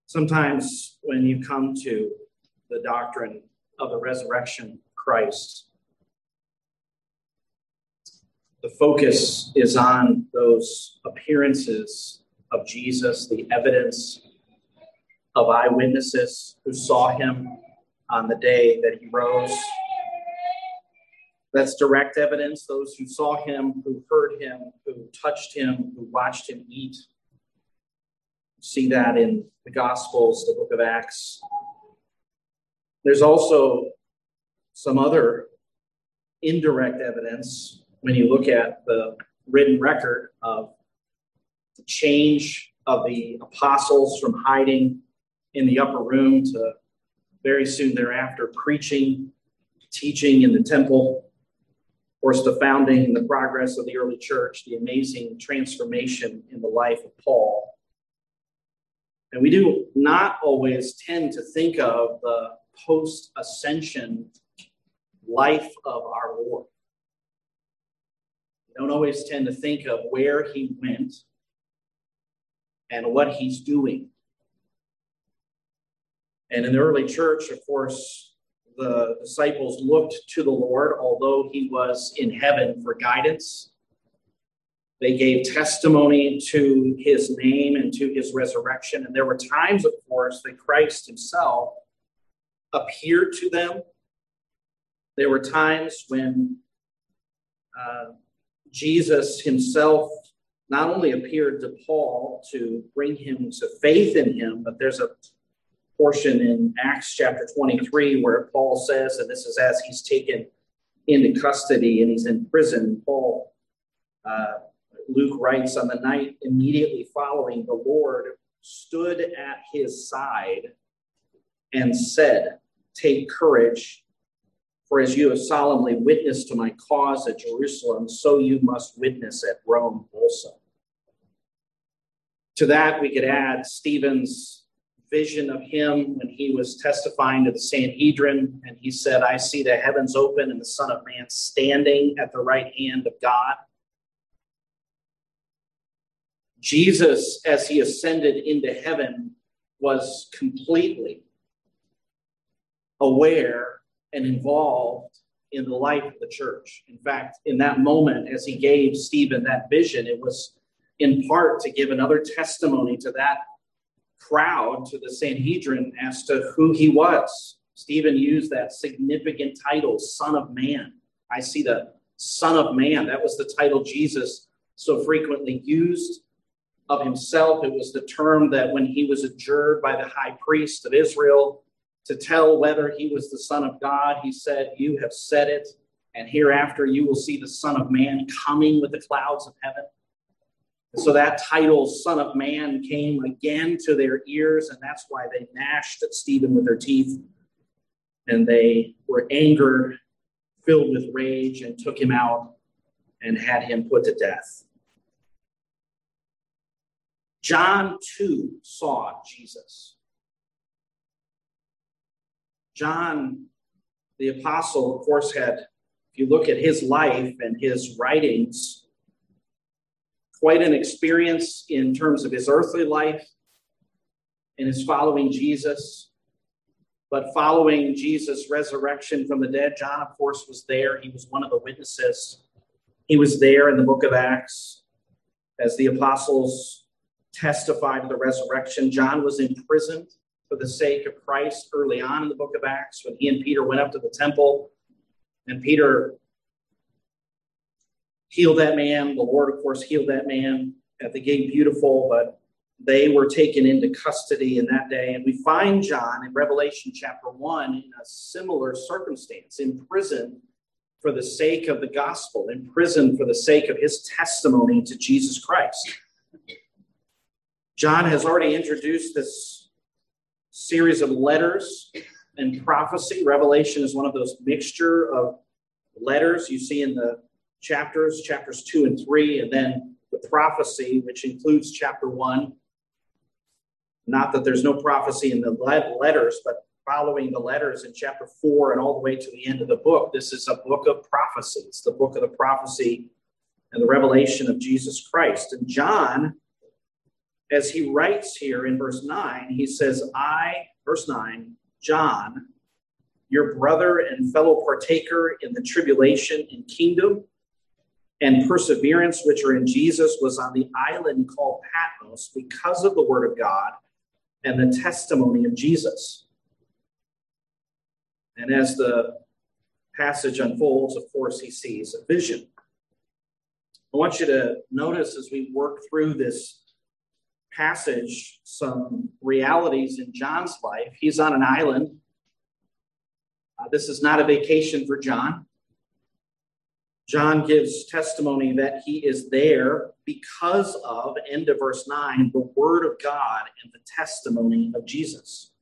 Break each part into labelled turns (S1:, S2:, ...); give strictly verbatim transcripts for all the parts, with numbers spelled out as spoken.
S1: Sometimes when you come to the doctrine of the resurrection of Christ, the focus is on those appearances of Jesus, the evidence of eyewitnesses who saw him on the day that he rose. That's direct evidence, those who saw him, who heard him, who touched him, who watched him eat. See that in the Gospels, the book of Acts. There's also some other indirect evidence when you look at the written record of the change of the apostles from hiding in the upper room to very soon thereafter preaching, teaching in the temple. Of course, the founding and the progress of the early church, the amazing transformation in the life of Paul. And we do not always tend to think of the post-ascension life of our Lord. We don't always tend to think of where he went and what he's doing. And in the early church, of course, the disciples looked to the Lord, although he was in heaven, for guidance. They gave testimony to his name and to his resurrection. And there were times, of course, that Christ himself appeared to them. There were times when uh, Jesus himself not only appeared to Paul to bring him to faith in him, but there's a portion in Acts chapter twenty-three where Paul says, and this is as he's taken into custody and he's in prison, Paul, uh, Luke writes, on the night immediately following, the Lord stood at his side and said, "Take courage, for as you have solemnly witnessed to my cause at Jerusalem, so you must witness at Rome also." To that, we could add Stephen's vision of him when he was testifying to the Sanhedrin, and he said, "I see the heavens open and the Son of Man standing at the right hand of God." Jesus, as he ascended into heaven, was completely aware and involved in the life of the church. In fact, in that moment, as he gave Stephen that vision, it was in part to give another testimony to that crowd, to the Sanhedrin, as to who he was. Stephen used that significant title, Son of Man. I see the Son of Man. That was the title Jesus so frequently used of himself. It was the term that when he was adjured by the high priest of Israel to tell whether he was the Son of God, he said, "You have said it, and hereafter you will see the Son of Man coming with the clouds of heaven." And so that title, Son of Man, came again to their ears, and that's why they gnashed at Stephen with their teeth, and they were angered, filled with rage, and took him out and had him put to death. John, too, saw Jesus. John, the apostle, of course, had, if you look at his life and his writings, quite an experience in terms of his earthly life and his following Jesus. But following Jesus' resurrection from the dead, John, of course, was there. He was one of the witnesses. He was there in the book of Acts as the apostles testified to the resurrection. John was imprisoned for the sake of Christ early on in the book of Acts when he and Peter went up to the temple, and Peter healed that man. The Lord, of course, healed that man at the gate beautiful, but they were taken into custody in that day. And we find John in Revelation chapter one in a similar circumstance, in prison for the sake of the gospel, in prison for the sake of his testimony to Jesus Christ. John has already introduced this series of letters and prophecy. Revelation is one of those mixture of letters you see in the chapters, chapters two and three, and then the prophecy, which includes chapter one. Not that there's no prophecy in the letters, but following the letters in chapter four and all the way to the end of the book, this is a book of prophecy. It's the book of the prophecy and the revelation of Jesus Christ. And John as he writes here in verse nine, he says, I, verse nine, John, your brother and fellow partaker in the tribulation and kingdom and perseverance which are in Jesus, was on the island called Patmos because of the word of God and the testimony of Jesus. And as the passage unfolds, of course, he sees a vision. I want you to notice as we work through this passage some realities in John's life. He's on an island. Uh, this is not a vacation for John. John gives testimony that he is there because of, end of verse nine, the word of God and the testimony of Jesus.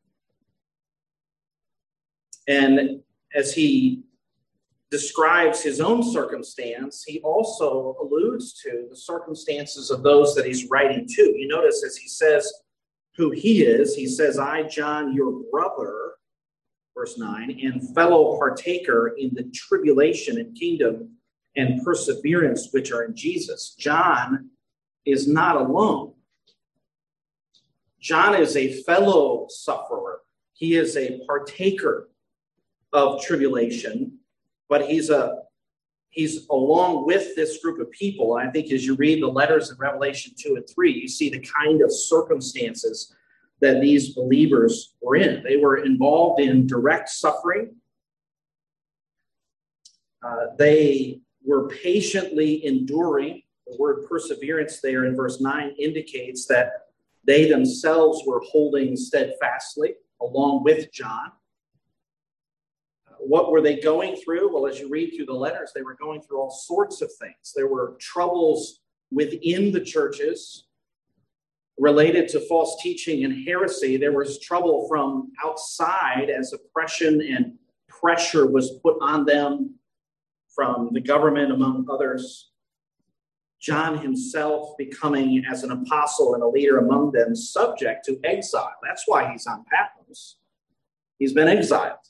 S1: And as he describes his own circumstance, he also alludes to the circumstances of those that he's writing to. You notice as he says who he is, he says, I, John, your brother, verse nine, and fellow partaker in the tribulation and kingdom and perseverance which are in Jesus. John is not alone. John is a fellow sufferer. He is a partaker of tribulation, but he's a he's along with this group of people. And I think as you read the letters in Revelation two and three, you see the kind of circumstances that these believers were in. They were involved in direct suffering. Uh, they were patiently enduring. The word perseverance there in verse nine indicates that they themselves were holding steadfastly along with John. What were they going through? Well, as you read through the letters, they were going through all sorts of things. There were troubles within the churches related to false teaching and heresy. There was trouble from outside as oppression and pressure was put on them from the government, among others. John himself becoming, as an apostle and a leader among them, subject to exile. That's why he's on Patmos. He's been exiled.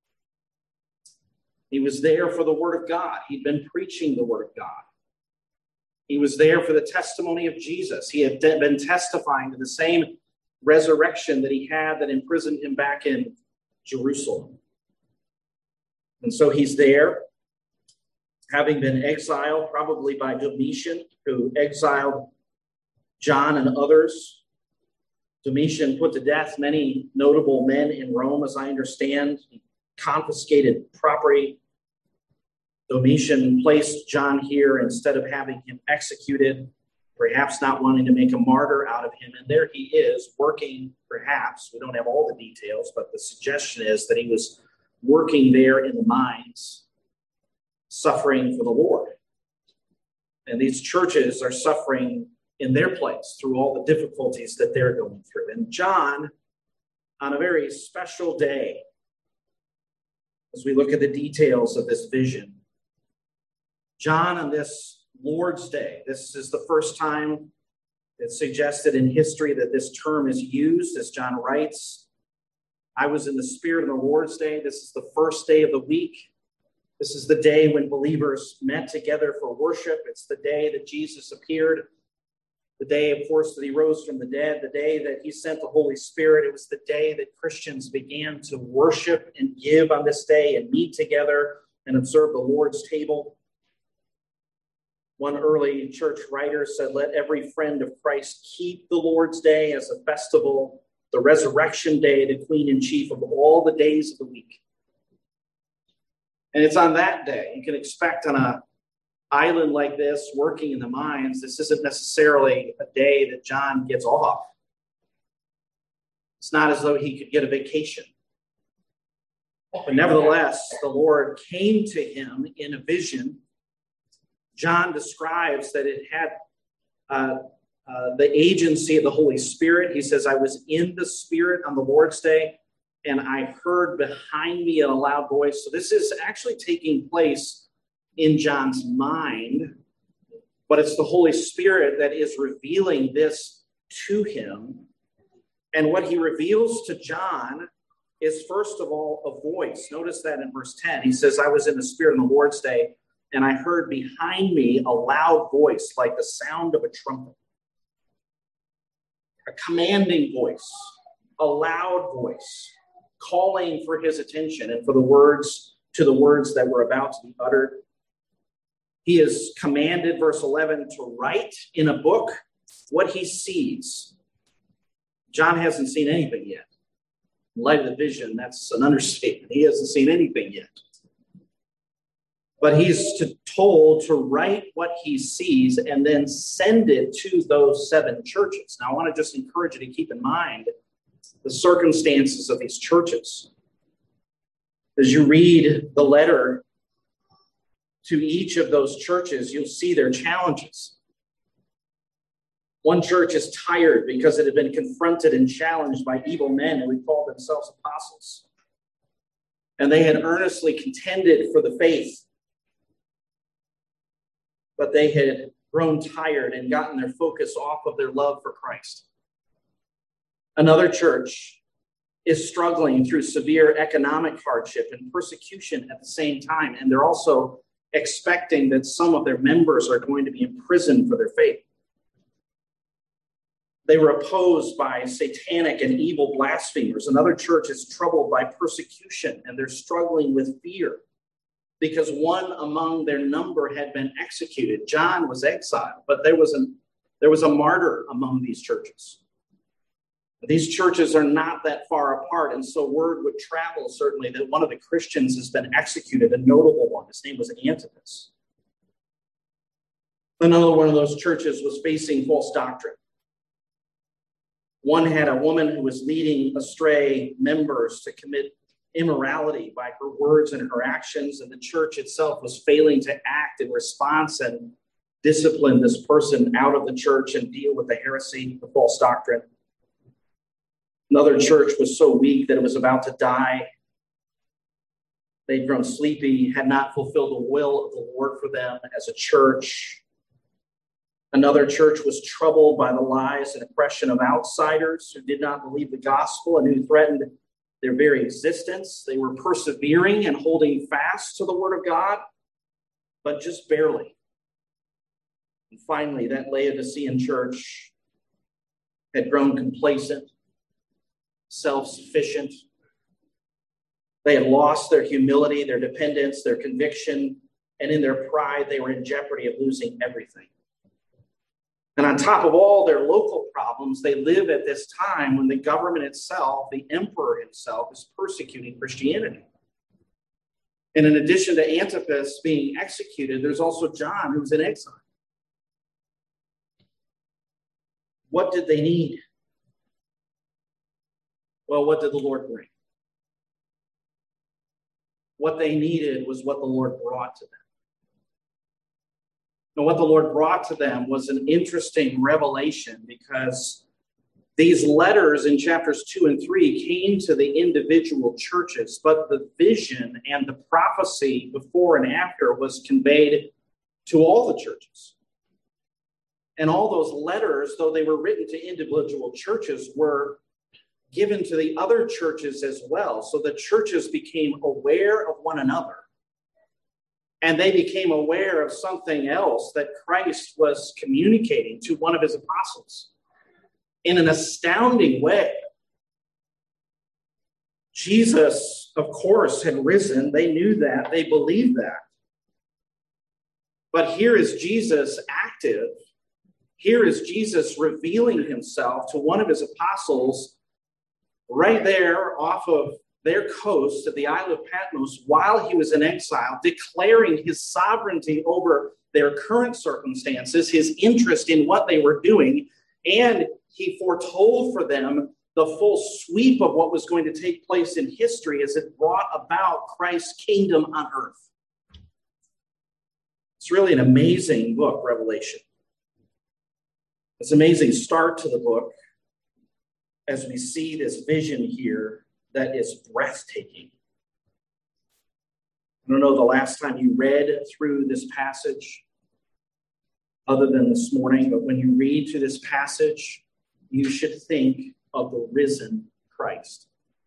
S1: He was there for the word of God. He'd been preaching the word of God. He was there for the testimony of Jesus. He had been testifying to the same resurrection that he had that imprisoned him back in Jerusalem. And so he's there, having been exiled, probably by Domitian, who exiled John and others. Domitian put to death many notable men in Rome, as I understand. He confiscated property. Domitian placed John here instead of having him executed, perhaps not wanting to make a martyr out of him. And there he is working, perhaps, we don't have all the details, but the suggestion is that he was working there in the mines, suffering for the Lord. And these churches are suffering in their place through all the difficulties that they're going through. And John, on a very special day, as we look at the details of this vision, John on this Lord's Day, this is the first time it's suggested in history that this term is used, as John writes, I was in the Spirit on the Lord's Day. This is the first day of the week. This is the day when believers met together for worship. It's the day that Jesus appeared. The day, of course, that he rose from the dead. The day that he sent the Holy Spirit. It was the day that Christians began to worship and give on this day and meet together and observe the Lord's table. One early church writer said, let every friend of Christ keep the Lord's Day as a festival, the resurrection day, the queen in chief of all the days of the week. And it's on that day. You can expect on an island like this, working in the mines, this isn't necessarily a day that John gets off. It's not as though he could get a vacation. But nevertheless, the Lord came to him in a vision. John describes that it had uh, uh, the agency of the Holy Spirit. He says, I was in the Spirit on the Lord's Day, and I heard behind me in a loud voice. So this is actually taking place in John's mind, but it's the Holy Spirit that is revealing this to him. And what he reveals to John is, first of all, a voice. Notice that in verse ten. He says, I was in the Spirit on the Lord's Day, and I heard behind me a loud voice like the sound of a trumpet. a commanding voice, a loud voice, calling for his attention and for the words to the words that were about to be uttered. He is commanded, verse eleven, to write in a book what he sees. John hasn't seen anything yet. In light of the vision, that's an understatement. He hasn't seen anything yet. But he's to, told to write what he sees and then send it to those seven churches. Now, I want to just encourage you to keep in mind the circumstances of these churches. As you read the letter to each of those churches, you'll see their challenges. One church is tired because it had been confronted and challenged by evil men who had called themselves apostles. And they had earnestly contended for the faith. But they had grown tired and gotten their focus off of their love for Christ. Another church is struggling through severe economic hardship and persecution at the same time, and they're also expecting that some of their members are going to be imprisoned for their faith. They were opposed by satanic and evil blasphemers. Another church is troubled by persecution, and they're struggling with fear, because one among their number had been executed. John was exiled, but there was, an, there was a martyr among these churches. These churches are not that far apart, and so word would travel, certainly, that one of the Christians has been executed, a notable one. His name was Antipas. Another one of those churches was facing false doctrine. One had a woman who was leading astray members to commit immorality by her words and her actions, and the church itself was failing to act in response and discipline this person out of the church and deal with the heresy, the false doctrine. Another church was so weak that it was about to die. They'd grown sleepy, had not fulfilled the will of the Lord for them as a church. Another church was troubled by the lies and oppression of outsiders who did not believe the gospel and who threatened their very existence. They were persevering and holding fast to the word of God, but just barely. And finally, that Laodicean church had grown complacent, self-sufficient. They had lost their humility, their dependence, their conviction, and in their pride, they were in jeopardy of losing everything. And on top of all their local problems, they live at this time when the government itself, the emperor himself, is persecuting Christianity. And in addition to Antipas being executed, there's also John, who's in exile. What did they need? Well, what did the Lord bring? What they needed was what the Lord brought to them. And what the Lord brought to them was an interesting revelation, because these letters in chapters two and three came to the individual churches, but the vision and the prophecy before and after was conveyed to all the churches. And all those letters, though they were written to individual churches, were given to the other churches as well. So the churches became aware of one another. And they became aware of something else that Christ was communicating to one of his apostles in an astounding way. Jesus, of course, had risen. They knew that. They believed that. But here is Jesus active. Here is Jesus revealing himself to one of his apostles right there off of their coast of the Isle of Patmos while he was in exile, declaring his sovereignty over their current circumstances, his interest in what they were doing, and he foretold for them the full sweep of what was going to take place in history as it brought about Christ's kingdom on earth. It's really an amazing book, Revelation. It's an amazing start to the book as we see this vision here that is breathtaking. I don't know the last time you read through this passage other than this morning, but when you read through this passage, you should think of the risen Christ.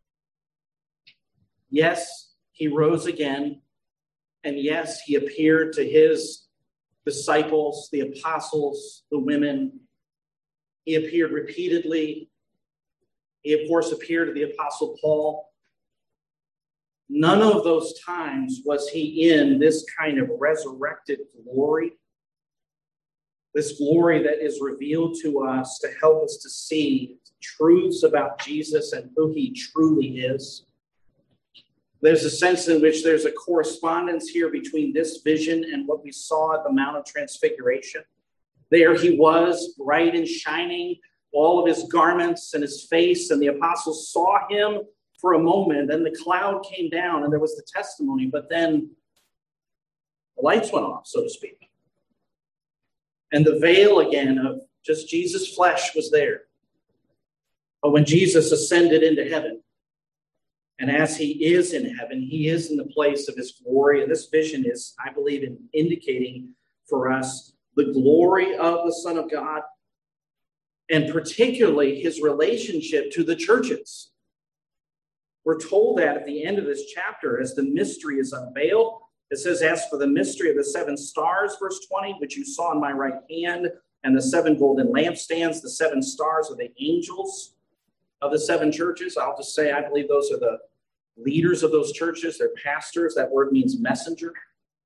S1: Yes, he rose again, and yes, he appeared to his disciples, the apostles, the women, He appeared repeatedly. He, of course, appeared to the Apostle Paul. None of those times was he in this kind of resurrected glory, this glory that is revealed to us to help us to see truths about Jesus and who he truly is. There's a sense in which there's a correspondence here between this vision and what we saw at the Mount of Transfiguration. There he was, bright and shining, all of his garments and his face, and the apostles saw him for a moment. Then the cloud came down, and there was the testimony, but then the lights went off, so to speak. And the veil again of just Jesus' flesh was there. But when Jesus ascended into heaven, and as he is in heaven, he is in the place of his glory. And this vision is, I believe, in indicating for us the glory of the Son of God, and particularly his relationship to the churches. We're told that at the end of this chapter, as the mystery is unveiled, it says, as for the mystery of the seven stars, verse twenty, which you saw in my right hand, and the seven golden lampstands, the seven stars are the angels of the seven churches. I'll just say, I believe those are the leaders of those churches. They're pastors. That word means messenger.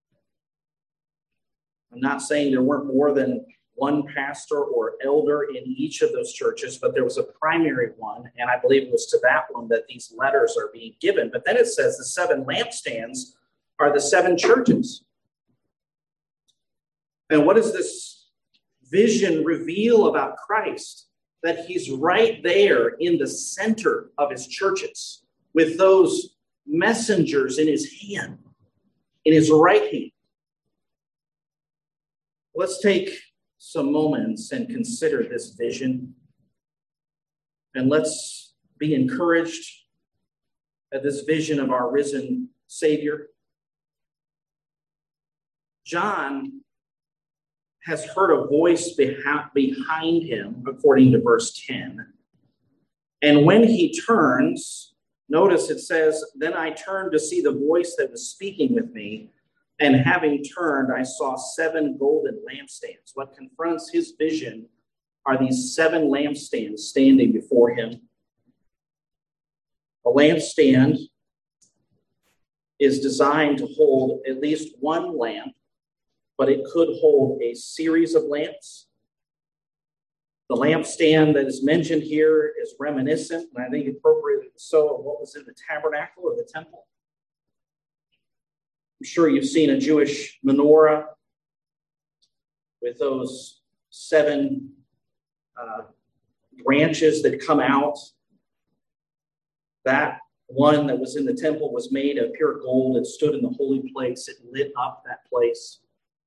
S1: I'm not saying there weren't more than one pastor or elder in each of those churches, but there was a primary one, and I believe it was to that one that these letters are being given. But then it says the seven lampstands are the seven churches. And what does this vision reveal about Christ? That he's right there in the center of his churches with those messengers in his hand, in his right hand. Let's take some moments and consider this vision. And let's be encouraged at this vision of our risen Savior. John has heard a voice behind him, according to verse ten. And when he turns, notice it says, then I turned to see the voice that was speaking with me. And having turned, I saw seven golden lampstands. What confronts his vision are these seven lampstands standing before him. A lampstand is designed to hold at least one lamp, but it could hold a series of lamps. The lampstand that is mentioned here is reminiscent, and I think appropriately so, of what was in the tabernacle or the temple. I'm sure you've seen a Jewish menorah with those seven uh, branches that come out. That one that was in the temple was made of pure gold. It stood in the holy place. It lit up that place.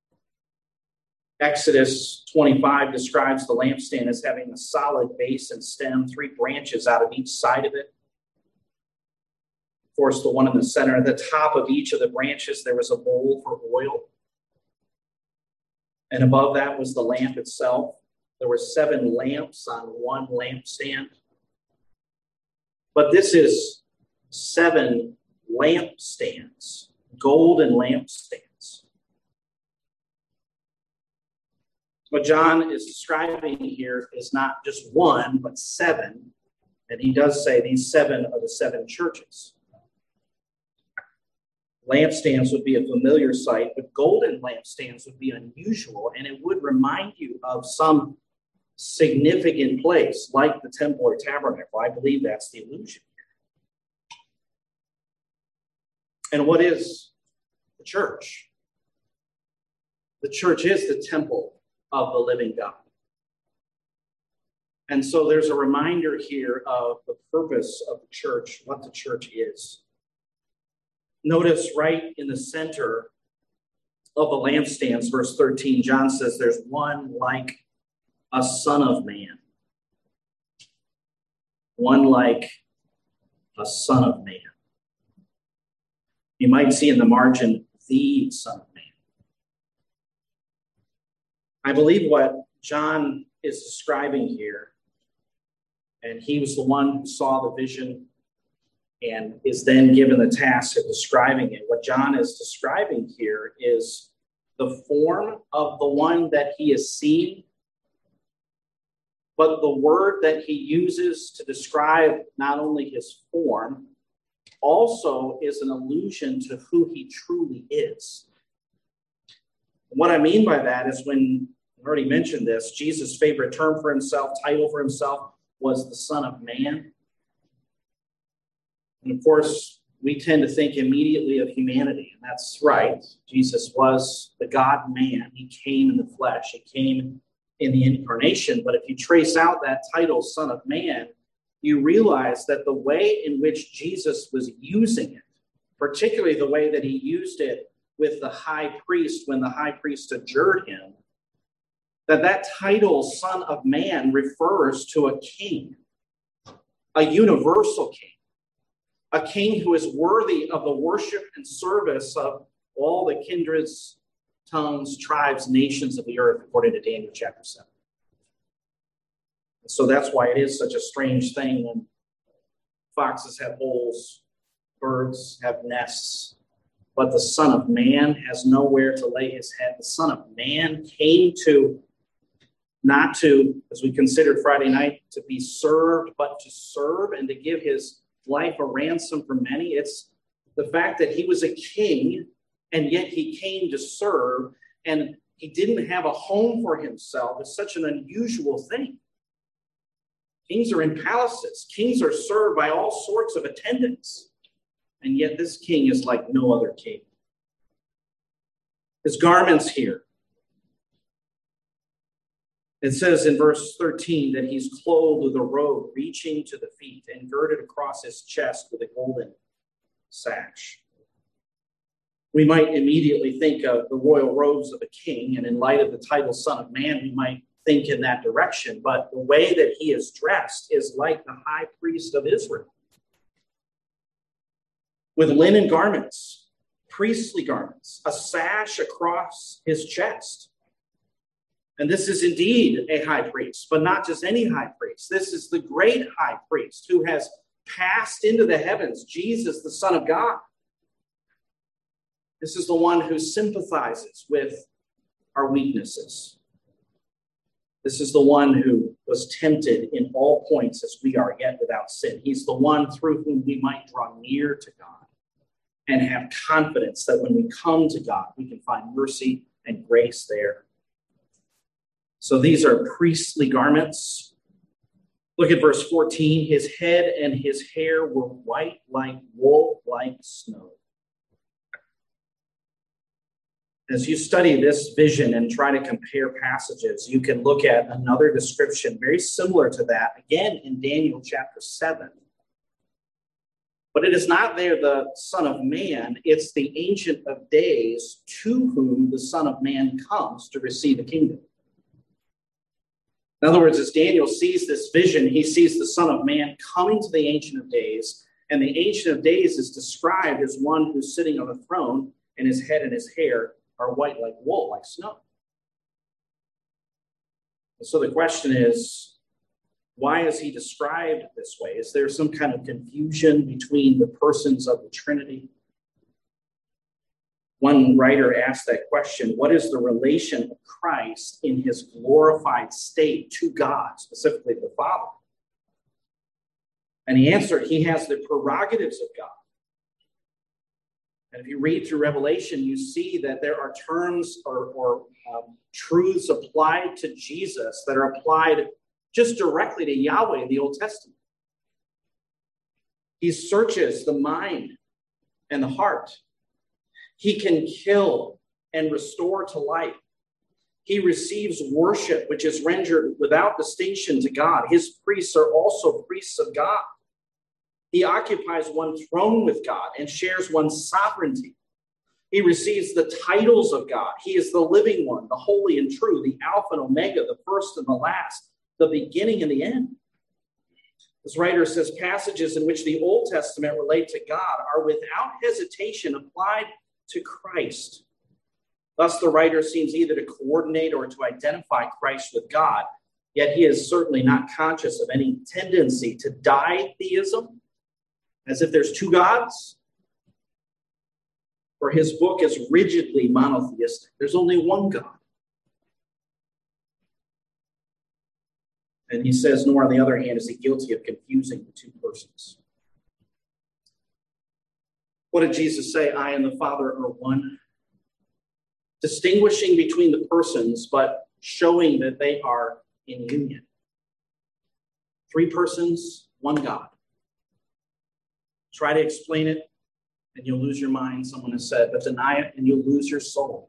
S1: Exodus twenty-five describes the lampstand as having a solid base and stem, three branches out of each side of it. Of course, the one in the center, at the top of each of the branches, there was a bowl for oil. And above that was the lamp itself. There were seven lamps on one lampstand. But this is seven lampstands, golden lampstands. What John is describing here is not just one, but seven. And he does say these seven are the seven churches. Lampstands would be a familiar sight, but golden lampstands would be unusual, and it would remind you of some significant place, like the temple or tabernacle. I believe that's the illusion here. And what is the church? The church is the temple of the living God. And so there's a reminder here of the purpose of the church, what the church is. Notice right in the center of the lampstands, verse thirteen, John says there's one like a son of man. One like a son of man. You might see in the margin, the Son of Man. I believe what John is describing here, and he was the one who saw the vision and is then given the task of describing it. What John is describing here is the form of the one that he is seeing, but the word that he uses to describe not only his form, also is an allusion to who he truly is. What I mean by that is when, I already mentioned this, Jesus' favorite term for himself, title for himself, was the Son of Man. And of course, we tend to think immediately of humanity, and that's right. Jesus was the God-man. He came in the flesh. He came in the incarnation. But if you trace out that title, Son of Man, you realize that the way in which Jesus was using it, particularly the way that he used it with the high priest when the high priest adjured him, that that title, Son of Man, refers to a king, a universal king, a king who is worthy of the worship and service of all the kindreds, tongues, tribes, nations of the earth, according to Daniel chapter seven. So that's why it is such a strange thing when foxes have holes, birds have nests, but the Son of Man has nowhere to lay his head. The Son of Man came to, not to, as we considered Friday night, to be served, but to serve and to give his life a ransom for many. It's the fact that he was a king, and yet he came to serve, and he didn't have a home for himself. It's such an unusual thing. Kings are in palaces. Kings are served by all sorts of attendants. And yet this king is like no other king. His garments here. It says in verse thirteen that he's clothed with a robe reaching to the feet and girded across his chest with a golden sash. We might immediately think of the royal robes of a king, and in light of the title Son of Man, we might think in that direction, but the way that he is dressed is like the high priest of Israel. With linen garments, priestly garments, a sash across his chest. And this is indeed a high priest, but not just any high priest. This is the great high priest who has passed into the heavens, Jesus, the Son of God. This is the one who sympathizes with our weaknesses. This is the one who was tempted in all points as we are, yet without sin. He's the one through whom we might draw near to God and have confidence that when we come to God, we can find mercy and grace there. So these are priestly garments. Look at verse fourteen. His head and his hair were white like wool, like snow. As you study this vision and try to compare passages, you can look at another description very similar to that, again in Daniel chapter seven. But it is not there the Son of Man, it's the Ancient of Days to whom the Son of Man comes to receive a kingdom. In other words, as Daniel sees this vision, he sees the Son of Man coming to the Ancient of Days, and the Ancient of Days is described as one who's sitting on a throne, and his head and his hair are white like wool, like snow. And so the question is, why is he described this way? Is there some kind of confusion between the persons of the Trinity? One writer asked that question, what is the relation of Christ in his glorified state to God, specifically the Father? And he answered, he has the prerogatives of God. And if you read through Revelation, you see that there are terms or, or um, truths applied to Jesus that are applied just directly to Yahweh in the Old Testament. He searches the mind and the heart. He can kill and restore to life. He receives worship, which is rendered without distinction to God. His priests are also priests of God. He occupies one throne with God and shares one sovereignty. He receives the titles of God. He is the living one, the holy and true, the Alpha and Omega, the first and the last, the beginning and the end. This writer says passages in which the Old Testament relate to God are without hesitation applied to Christ. Thus, the writer seems either to coordinate or to identify Christ with God, yet he is certainly not conscious of any tendency to ditheism, as if there's two gods, for his book is rigidly monotheistic. There's only one God. And he says, nor on the other hand is he guilty of confusing the two persons. What did Jesus say? I and the Father are one. Distinguishing between the persons, but showing that they are in union. Three persons, one God. Try to explain it, and you'll lose your mind, someone has said, but deny it, and you'll lose your soul.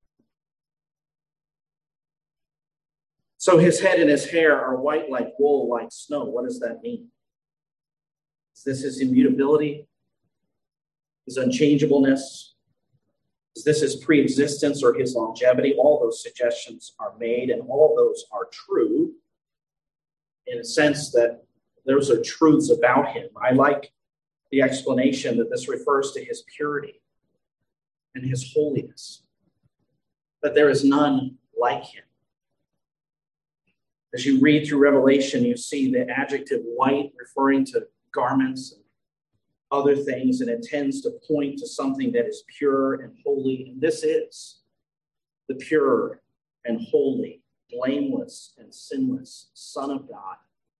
S1: So his head and his hair are white like wool, like snow. What does that mean? Is this his immutability? His unchangeableness? Is this his pre-existence or his longevity? All those suggestions are made, and all those are true in a sense that those are truths about him. I like the explanation that this refers to his purity and his holiness, that there is none like him. As you read through Revelation, you see the adjective white referring to garments and other things, and it tends to point to something that is pure and holy. And this is the pure and holy, blameless and sinless Son of God.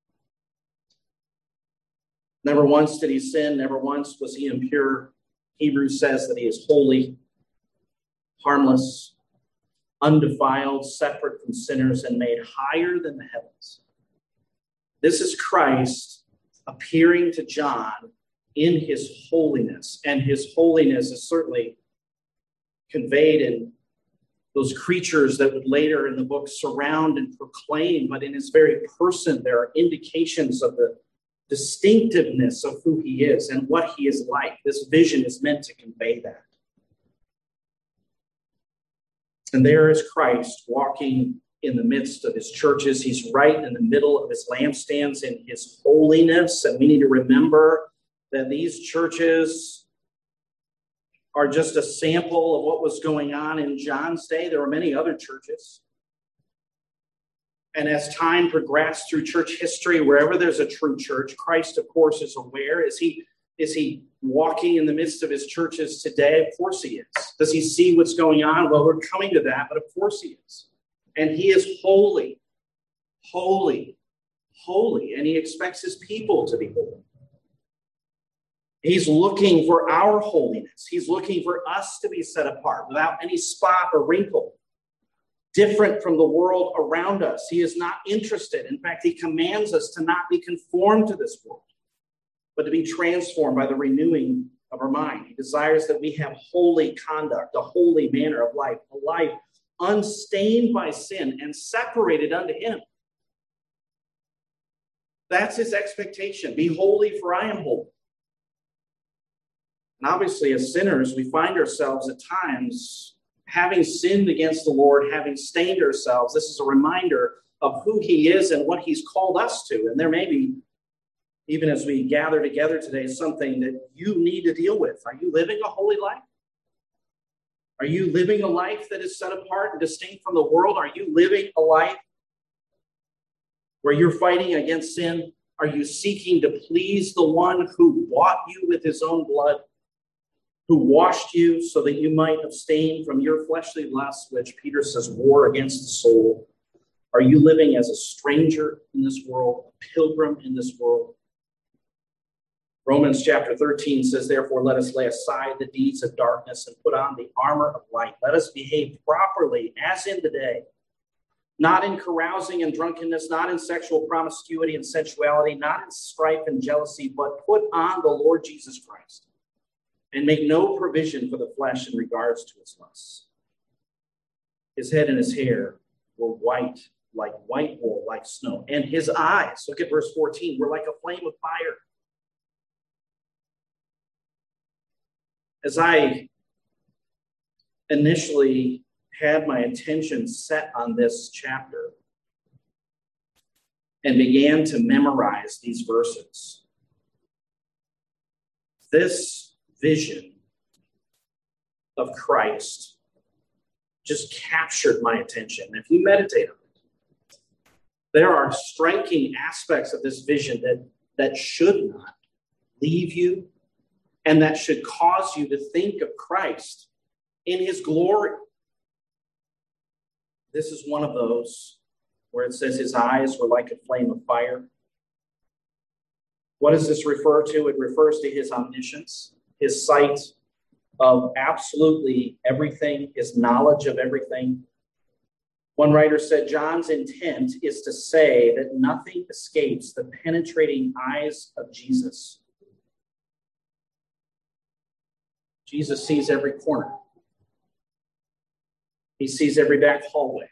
S1: Never once did he sin. Never once was he impure. Hebrews says that he is holy, harmless, undefiled, separate from sinners, and made higher than the heavens. This is Christ appearing to John in his holiness, and his holiness is certainly conveyed in those creatures that would later in the book surround and proclaim, but in his very person there are indications of the distinctiveness of who he is and what he is like. This vision is meant to convey that. And there is Christ walking in the midst of his churches. He's right in the middle of his lampstands in his holiness. And we need to remember that these churches are just a sample of what was going on in John's day. There were many other churches. And as time progressed through church history, wherever there's a true church, Christ, of course, is aware. Is he, is he walking in the midst of his churches today? Of course he is. Does he see what's going on? Well, we're coming to that, but of course he is. And he is holy, holy, holy, and he expects his people to be holy. He's looking for our holiness. He's looking for us to be set apart without any spot or wrinkle, different from the world around us. He is not interested. In fact, he commands us to not be conformed to this world, but to be transformed by the renewing of our mind. He desires that we have holy conduct, a holy manner of life, a life unstained by sin and separated unto him. That's his expectation. Be holy, for I am holy. And obviously, as sinners, we find ourselves at times having sinned against the Lord, having stained ourselves. This is a reminder of who he is and what he's called us to. And there may be, even as we gather together today, something that you need to deal with. Are you living a holy life? Are you living a life that is set apart and distinct from the world? Are you living a life where you're fighting against sin? Are you seeking to please the one who bought you with his own blood, who washed you so that you might abstain from your fleshly lusts, which Peter says war against the soul? Are you living as a stranger in this world, a pilgrim in this world? Romans chapter thirteen says, therefore, let us lay aside the deeds of darkness and put on the armor of light. Let us behave properly as in the day, not in carousing and drunkenness, not in sexual promiscuity and sensuality, not in strife and jealousy, but put on the Lord Jesus Christ and make no provision for the flesh in regards to its lusts. His head and his hair were white, like white wool, like snow. And his eyes, look at verse fourteen, were like a flame of fire. As I initially had my attention set on this chapter and began to memorize these verses, this vision of Christ just captured my attention. If you meditate on it, there are striking aspects of this vision that, that should not leave you and that should cause you to think of Christ in his glory. This is one of those where it says his eyes were like a flame of fire. What does this refer to? It refers to his omniscience, his sight of absolutely everything, his knowledge of everything. One writer said John's intent is to say that nothing escapes the penetrating eyes of Jesus. Jesus sees every corner. He sees every back hallway.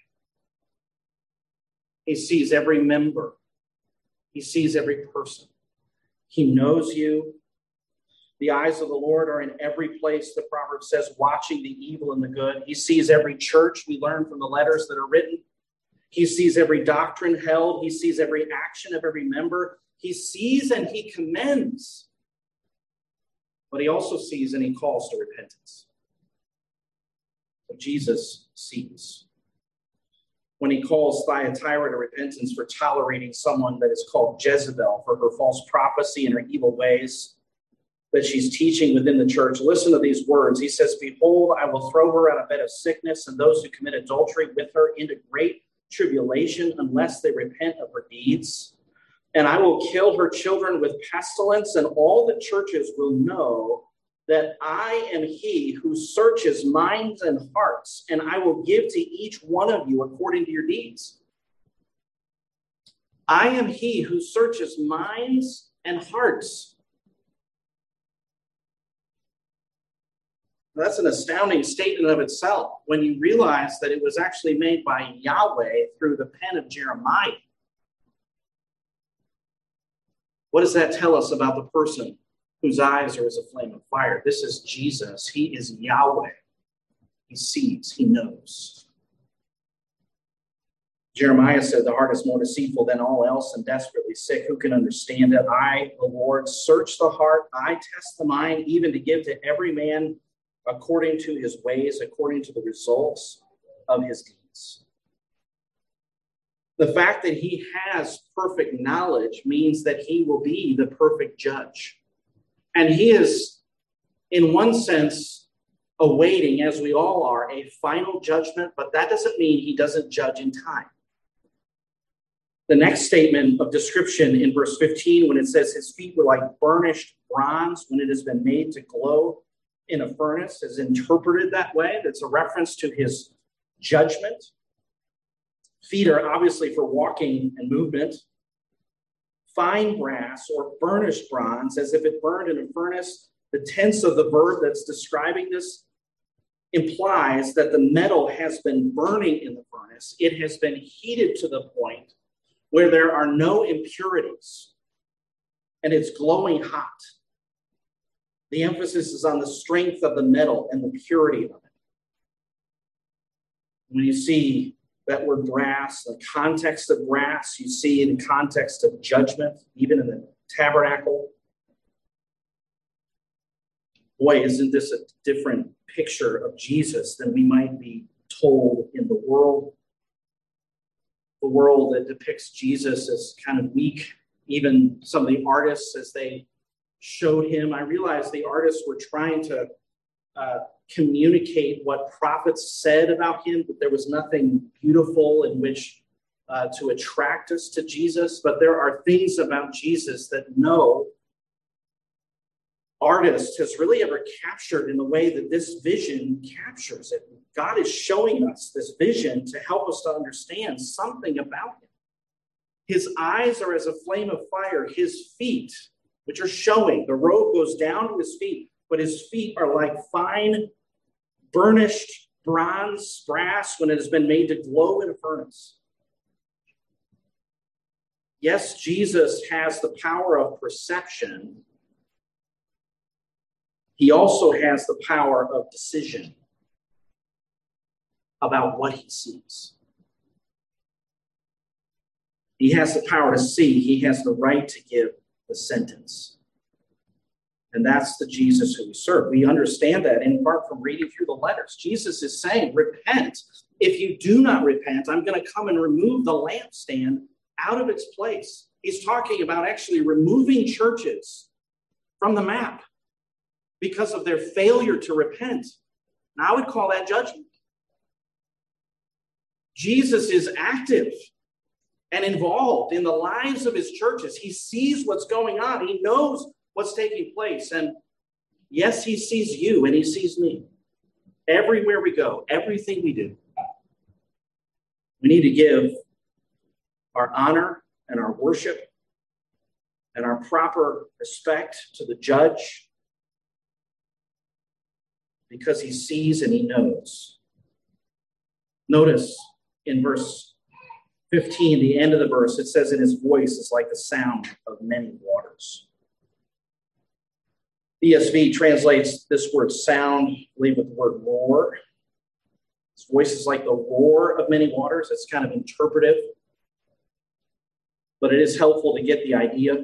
S1: He sees every member. He sees every person. He knows you. The eyes of the Lord are in every place, the proverb says, watching the evil and the good. He sees every church, we learn from the letters that are written. He sees every doctrine held. He sees every action of every member. He sees and he commends. But he also sees and he calls to repentance. But Jesus sees. When he calls Thyatira to repentance for tolerating someone that is called Jezebel for her false prophecy and her evil ways that she's teaching within the church, listen to these words. He says, behold, I will throw her on a bed of sickness and those who commit adultery with her into great tribulation unless they repent of her deeds. And I will kill her children with pestilence, and all the churches will know that I am he who searches minds and hearts, and I will give to each one of you according to your deeds. I am he who searches minds and hearts. That's an astounding statement of itself when you realize that it was actually made by Yahweh through the pen of Jeremiah. What does that tell us about the person whose eyes are as a flame of fire? This is Jesus. He is Yahweh. He sees, he knows. Jeremiah said, the heart is more deceitful than all else and desperately sick. Who can understand it? I, the Lord, search the heart. I test the mind, even to give to every man according to his ways, according to the results of his deeds. The fact that he has perfect knowledge means that he will be the perfect judge. And he is, in one sense, awaiting, as we all are, a final judgment, but that doesn't mean he doesn't judge in time. The next statement of description in verse fifteen, when it says his feet were like burnished bronze when it has been made to glow in a furnace, is interpreted that way. That's a reference to his judgment. Feet are obviously for walking and movement. Fine brass or burnished bronze, as if it burned in a furnace. The tense of the verb that's describing this implies that the metal has been burning in the furnace. It has been heated to the point where there are no impurities, and it's glowing hot. The emphasis is on the strength of the metal and the purity of it. When you see that word brass, the context of brass, you see in the context of judgment, even in the tabernacle. Boy, isn't this a different picture of Jesus than we might be told in the world? The world that depicts Jesus as kind of weak, even some of the artists as they showed him. I realized the artists were trying to uh, communicate what prophets said about him, but there was nothing beautiful in which uh, to attract us to Jesus. But there are things about Jesus that no artist has really ever captured in the way that this vision captures it. God is showing us this vision to help us to understand something about him. His eyes are as a flame of fire. His feet, which are showing, the robe goes down to his feet, but his feet are like fine, burnished bronze, brass, when it has been made to glow in a furnace. Yes, Jesus has the power of perception. He also has the power of decision about what he sees. He has the power to see. He has the right to give the sentence. And that's the Jesus who we serve. We understand that in part from reading through the letters. Jesus is saying, repent. If you do not repent, I'm going to come and remove the lampstand out of its place. He's talking about actually removing churches from the map because of their failure to repent. Now, I would call that judgment. Jesus is active and involved in the lives of his churches. He sees what's going on. He knows what's taking place. And yes, he sees you and he sees me. Everywhere we go, everything we do, we need to give our honor and our worship and our proper respect to the judge, because he sees and he knows. Notice in verse fifteen, the end of the verse, it says, "In his voice is like the sound of many waters." E S V translates this word sound, I believe, with the word roar. His voice is like the roar of many waters. It's kind of interpretive, but it is helpful to get the idea.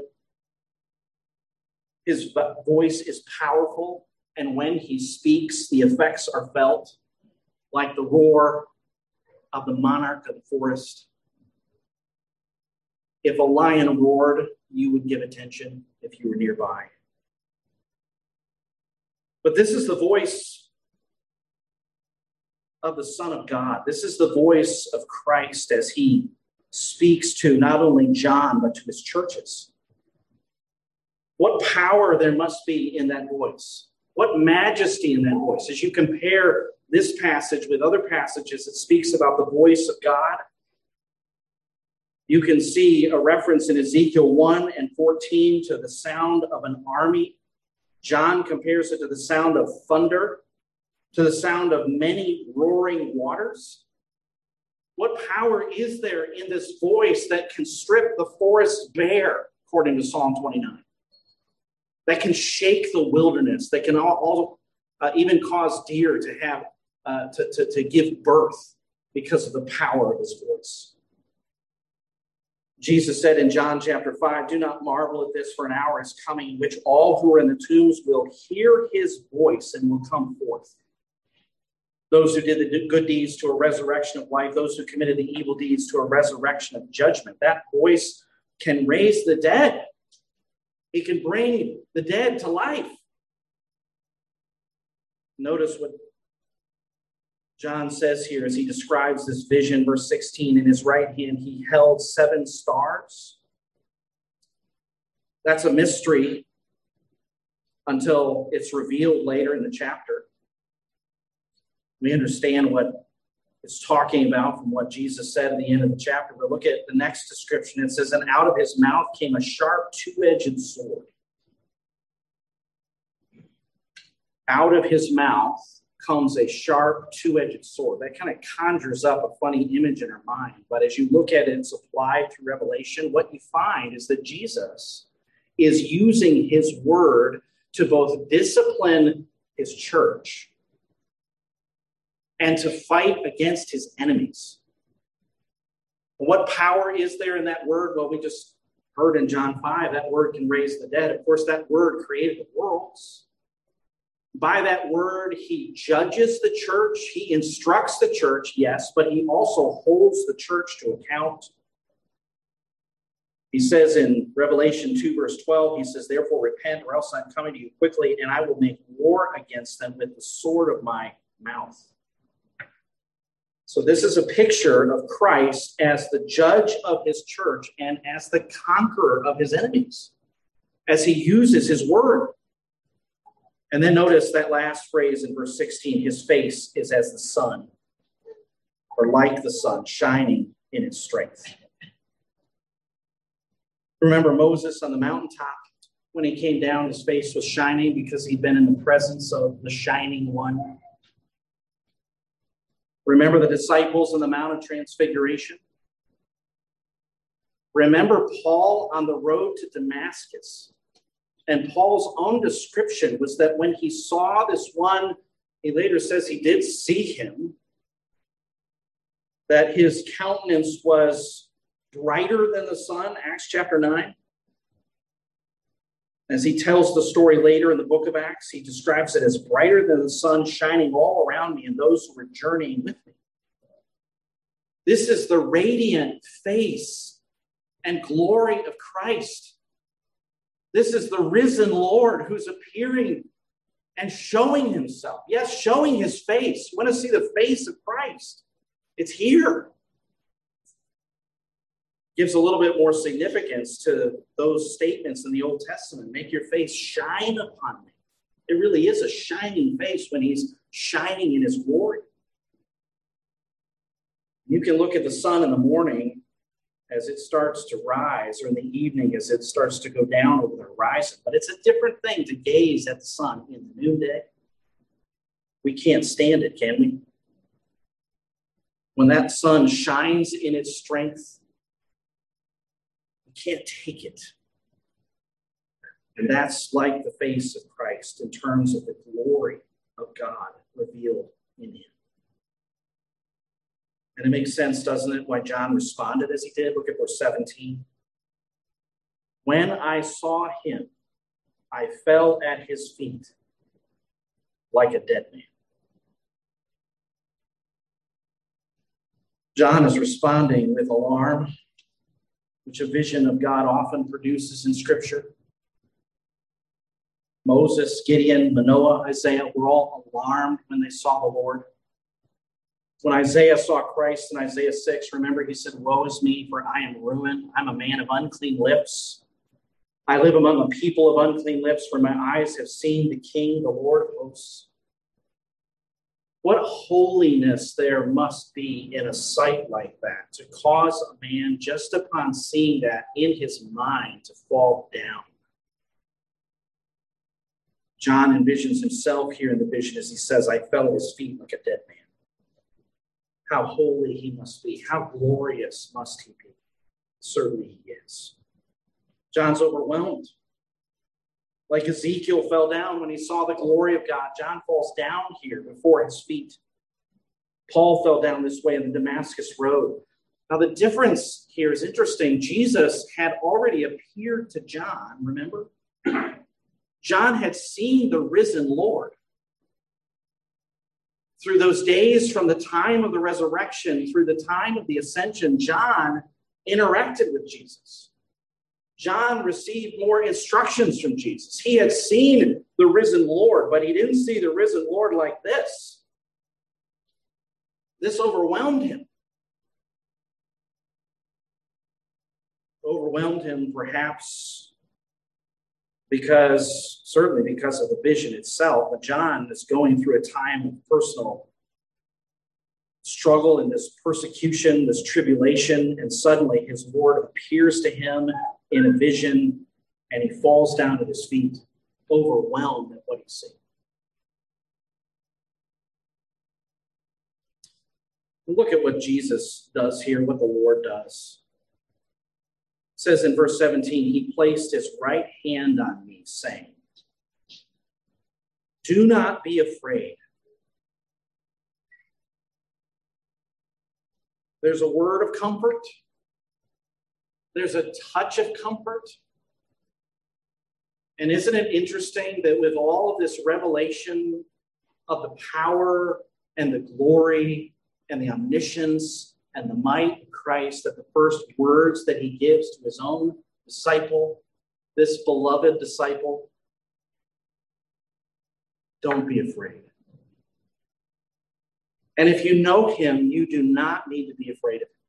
S1: His voice is powerful, and when he speaks, the effects are felt like the roar of the monarch of the forest. If a lion roared, you would give attention if you were nearby. But this is the voice of the Son of God. This is the voice of Christ as he speaks to not only John, but to his churches. What power there must be in that voice. What majesty in that voice. As you compare this passage with other passages that speaks about the voice of God, you can see a reference in Ezekiel one and fourteen to the sound of an army. John compares it to the sound of thunder, to the sound of many roaring waters. What power is there in this voice that can strip the forest bare, according to Psalm twenty-nine? That can shake the wilderness, that can all, all uh, even cause deer to have uh, to, to, to give birth because of the power of his voice. Jesus said in John chapter five, "Do not marvel at this, for an hour is coming in which all who are in the tombs will hear his voice and will come forth. Those who did the good deeds to a resurrection of life, those who committed the evil deeds to a resurrection of judgment." That voice can raise the dead. He can bring the dead to life. Notice what John says here as he describes this vision, verse sixteen, "In his right hand he held seven stars." That's a mystery until it's revealed later in the chapter. We understand what it's talking about from what Jesus said at the end of the chapter. But look at the next description. It says, "And out of his mouth came a sharp two-edged sword." Out of his mouth comes a sharp two-edged sword. That kind of conjures up a funny image in our mind. But as you look at it, it's applied through Revelation, what you find is that Jesus is using his word to both discipline his church and to fight against his enemies. What power is there in that word? Well, we just heard in John five, that word can raise the dead. Of course, that word created the worlds. By that word, he judges the church. He instructs the church, yes, but he also holds the church to account. He says in Revelation two, verse twelve, he says, "Therefore repent, or else I'm coming to you quickly, and I will make war against them with the sword of my mouth." So this is a picture of Christ as the judge of his church and as the conqueror of his enemies, as he uses his word. And then notice that last phrase in verse sixteen, "His face is as the sun," or like the sun, shining in its strength. Remember Moses on the mountaintop? When he came down, his face was shining because he'd been in the presence of the shining one. Remember the disciples on the Mount of Transfiguration? Remember Paul on the road to Damascus? And Paul's own description was that when he saw this one, he later says he did see him, that his countenance was brighter than the sun, Acts chapter nine. As he tells the story later in the book of Acts, he describes it as brighter than the sun, shining all around me and those who were journeying with me. This is the radiant face and glory of Christ. This is the risen Lord who's appearing and showing himself. Yes, showing his face. You want to see the face of Christ? It's here. gives a little bit more significance to those statements in the Old Testament. Make your face shine upon me. It really is a shining face when he's shining in his glory. You can look at the sun in the morning as it starts to rise, or in the evening as it starts to go down over the horizon. But it's a different thing to gaze at the sun in the noonday. We can't stand it, can we? When that sun shines in its strength, we can't take it. And that's like the face of Christ in terms of the glory of God revealed in him. And it makes sense, doesn't it, why John responded as he did? Look at verse seventeen. When I saw him, I fell at his feet like a dead man. John is responding with alarm, which a vision of God often produces in Scripture. Moses, Gideon, Manoah, Isaiah were all alarmed when they saw the Lord. When Isaiah saw Christ in Isaiah six, remember he said, "Woe is me, for I am ruined. I'm a man of unclean lips. I live among a people of unclean lips, for my eyes have seen the King, the Lord of hosts." What holiness there must be in a sight like that to cause a man, just upon seeing that in his mind, to fall down. John envisions himself here in the vision as he says, "I fell at his feet like a dead man." How holy he must be. How glorious must he be. Certainly he is. John's overwhelmed. Like Ezekiel fell down when he saw the glory of God, John falls down here before his feet. Paul fell down this way on the Damascus Road. Now the difference here is interesting. Jesus had already appeared to John, remember? John had seen the risen Lord. Through those days from the time of the resurrection, through the time of the ascension, John interacted with Jesus. John received more instructions from Jesus. He had seen the risen Lord, but he didn't see the risen Lord like this. This overwhelmed him. Overwhelmed him perhaps because, certainly because of the vision itself, but John is going through a time of personal struggle and this persecution, this tribulation, and suddenly his Lord appears to him in a vision, and he falls down at his feet, overwhelmed at what he's seeing. Look at what Jesus does here, what the Lord does. It says in verse seventeen, he placed his right hand on me, saying, "Do not be afraid." There's a word of comfort. There's a touch of comfort. And isn't it interesting that with all of this revelation of the power and the glory and the omniscience and the might of Christ, that the first words that he gives to his own disciple, this beloved disciple, don't be afraid. And if you know him, you do not need to be afraid of him.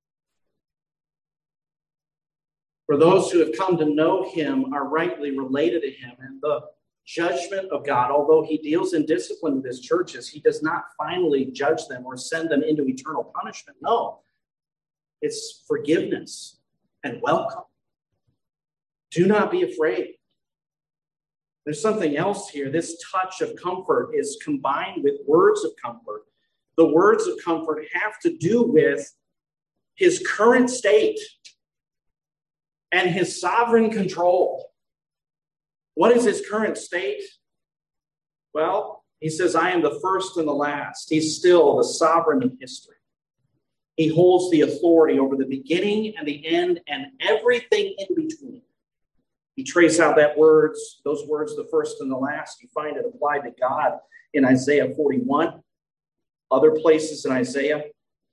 S1: For those who have come to know him are rightly related to him, and the judgment of God, although he deals in discipline with his churches, he does not finally judge them or send them into eternal punishment. No, it's forgiveness and welcome. Do not be afraid. There's something else here. This touch of comfort is combined with words of comfort. The words of comfort have to do with his current state and his sovereign control. What is his current state? Well, he says, I am the first and the last. He's still the sovereign of history. He holds the authority over the beginning and the end and everything in between. You trace out that words, those words, the first and the last. You find it applied to God in Isaiah forty-one, other places in Isaiah.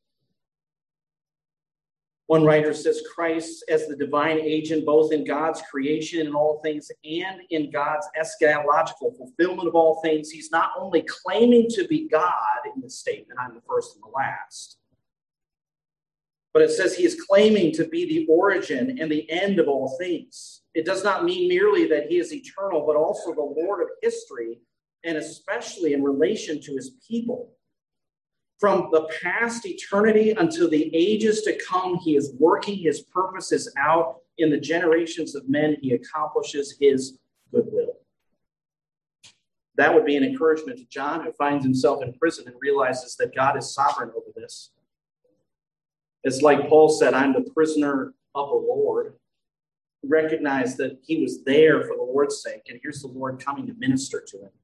S1: One writer says Christ as the divine agent, both in God's creation and all things and in God's eschatological fulfillment of all things. He's not only claiming to be God in this statement, I'm the first and the last, But it says he is claiming to be the origin and the end of all things. It does not mean merely that he is eternal, but also the Lord of history, and especially in relation to his people. From the past eternity until the ages to come, he is working his purposes out in the generations of men. He accomplishes his goodwill. That would be an encouragement to John, who finds himself in prison and realizes that God is sovereign over this. It's like Paul said, I'm the prisoner of the Lord. Recognize that he was there for the Lord's sake, and here's the Lord coming to minister to him.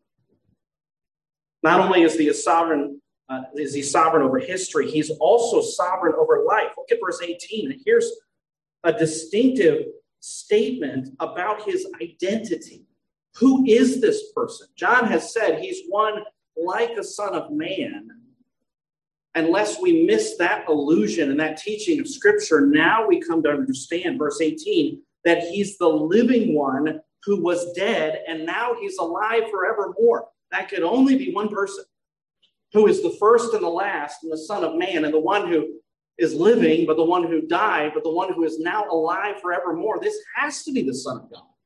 S1: Not only is he a sovereign, uh, is he sovereign over history, he's also sovereign over life. Look at verse eighteen, and here's a distinctive statement about his identity. Who is this person? John has said he's one like a son of man. Unless we miss that allusion and that teaching of Scripture, now we come to understand, verse eighteen, that he's the living one who was dead, and now he's alive forevermore. That could only be one person, who is the first and the last, and the Son of Man, and the one who is living, but the one who died, but the one who is now alive forevermore. This has to be the Son of God.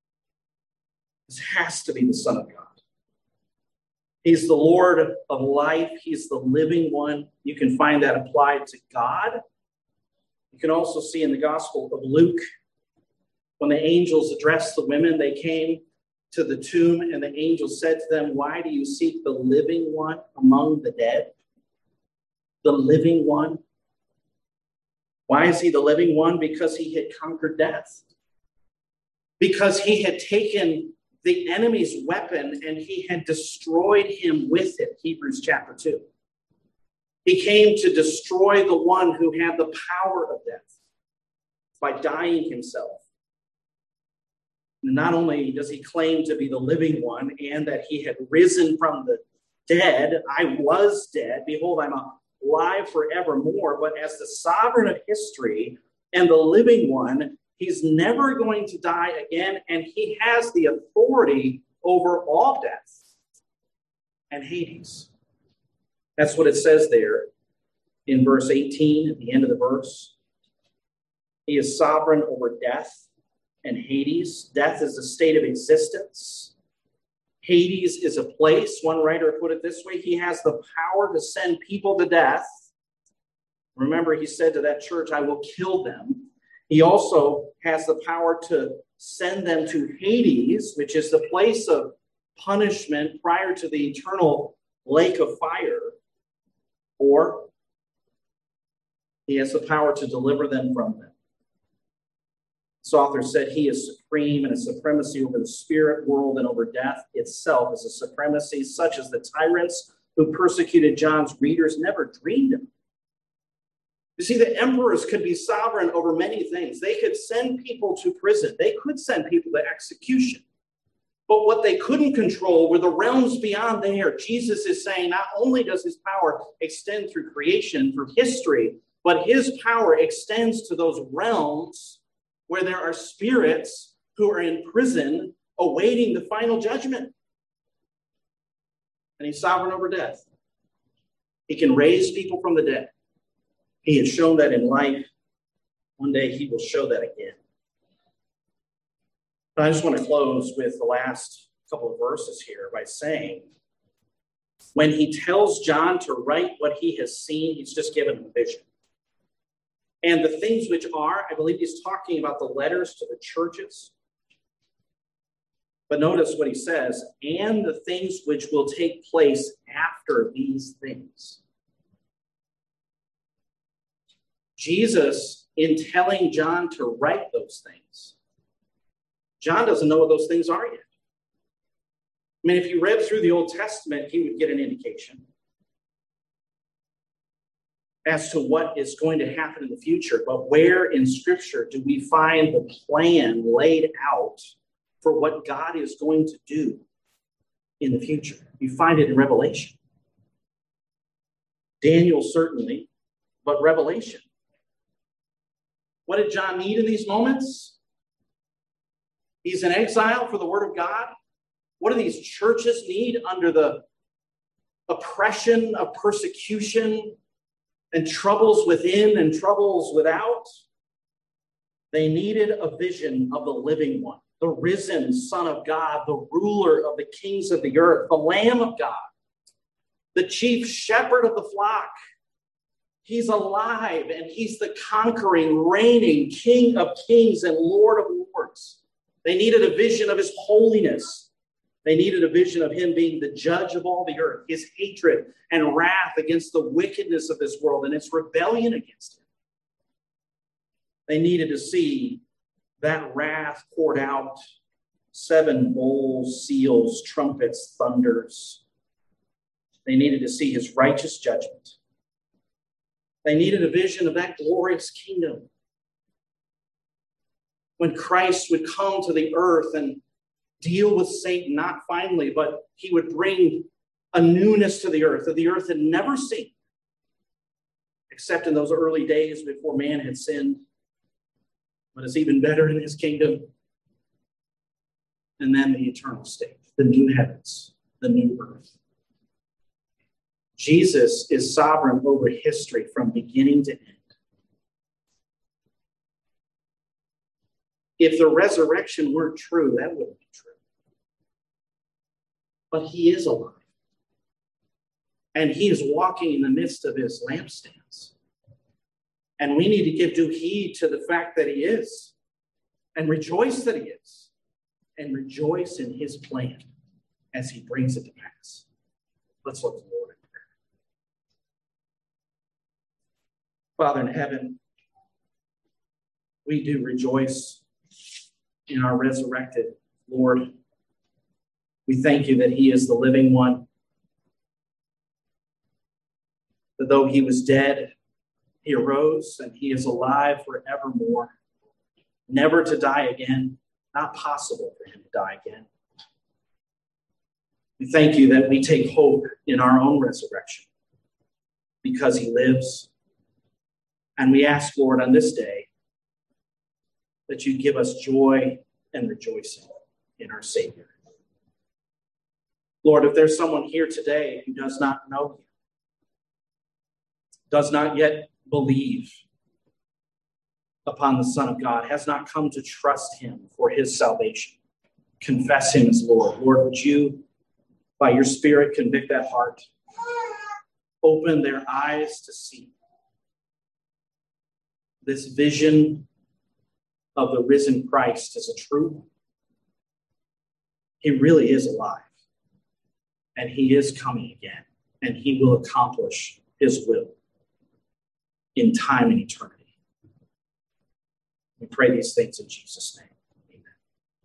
S1: This has to be the Son of God. He's the Lord of life. He's the living one. You can find that applied to God. You can also see in the Gospel of Luke, when the angels addressed the women, they came to the tomb, and the angel said to them, why do you seek the living one among the dead? The living one. Why is he the living one? Because he had conquered death. Because he had taken the enemy's weapon, and he had destroyed him with it, Hebrews chapter two. He came to destroy the one who had the power of death by dying himself. And not only does he claim to be the living one and that he had risen from the dead, I was dead, behold, I'm alive forevermore, but as the sovereign of history and the living one, he's never going to die again, and he has the authority over all death and Hades. That's what it says there in verse eighteen, at the end of the verse. He is sovereign over death and Hades. Death is a state of existence. Hades is a place. One writer put it this way: he has the power to send people to death. Remember, he said to that church, I will kill them. He also has the power to send them to Hades, which is the place of punishment prior to the eternal lake of fire. Or he has the power to deliver them from them. This author said he is supreme, and a supremacy over the spirit world and over death itself is a supremacy such as the tyrants who persecuted John's readers never dreamed of. You see, the emperors could be sovereign over many things. They could send people to prison. They could send people to execution. But what they couldn't control were the realms beyond there. Jesus is saying not only does his power extend through creation, through history, but his power extends to those realms where there are spirits who are in prison awaiting the final judgment. And he's sovereign over death. He can raise people from the dead. He has shown that in life. One day he will show that again. But I just want to close with the last couple of verses here by saying, when he tells John to write what he has seen, he's just given him a vision. And the things which are, I believe he's talking about the letters to the churches. But notice what he says, and the things which will take place after these things. Jesus, in telling John to write those things, John doesn't know what those things are yet. I mean, if you read through the Old Testament, he would get an indication as to what is going to happen in the future. But where in Scripture do we find the plan laid out for what God is going to do in the future? You find it in Revelation. Daniel certainly, but Revelation. What did John need in these moments? He's in exile for the word of God. What do these churches need under the oppression of persecution and troubles within and troubles without. They needed a vision of the living one, the risen Son of God, the ruler of the kings of the earth, the Lamb of God, the chief shepherd of the flock. He's alive, and he's the conquering, reigning King of kings and Lord of lords. They needed a vision of his holiness. They needed a vision of him being the judge of all the earth, his hatred and wrath against the wickedness of this world and its rebellion against him. They needed to see that wrath poured out, seven bowls, seals, trumpets, thunders. They needed to see his righteous judgment. They needed a vision of that glorious kingdom when Christ would come to the earth and deal with Satan, not finally, but he would bring a newness to the earth that the earth had never seen, except in those early days before man had sinned. But it's even better in his kingdom. And then the eternal state, the new heavens, the new earth. Jesus is sovereign over history from beginning to end. If the resurrection weren't true, that wouldn't be true. But he is alive. And he is walking in the midst of his lampstands. And we need to give due heed to the fact that he is. And rejoice that he is. And rejoice in his plan as he brings it to pass. Let's look to the Lord in prayer. Father in heaven, we do rejoice in our resurrected Lord. We thank you that he is the living one. That though he was dead, he arose and he is alive forevermore, never to die again, not possible for him to die again. We thank you that we take hope in our own resurrection because he lives. And we ask, Lord, on this day, that you give us joy and rejoicing in our Savior. Lord, if there's someone here today who does not know you, does not yet believe upon the Son of God, has not come to trust him for his salvation, confess him as Lord. Lord, would you, by your Spirit, convict that heart, open their eyes to see this vision of the risen Christ as a truth. He really is alive, and he is coming again, and he will accomplish his will in time and eternity. We pray these things in Jesus' name.